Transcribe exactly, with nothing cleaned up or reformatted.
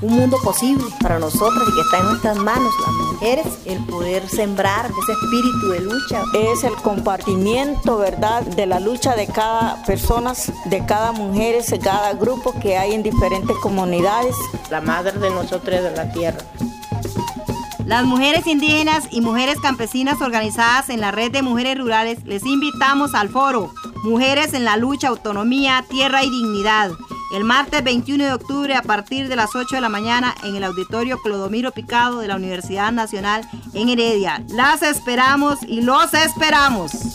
un mundo posible para nosotras y que está en nuestras manos, las mujeres, el poder sembrar ese espíritu de lucha. Es el compartimiento, ¿verdad?, de la lucha de cada persona, de cada mujer, de cada grupo que hay en diferentes comunidades. La madre de nosotros es de la tierra. Las mujeres indígenas y mujeres campesinas organizadas en la Red de Mujeres Rurales les invitamos al foro Mujeres en la Lucha, Autonomía, Tierra y Dignidad, el martes veintiuno de octubre a partir de las ocho de la mañana en el Auditorio Clodomiro Picado de la Universidad Nacional en Heredia. Las esperamos y los esperamos.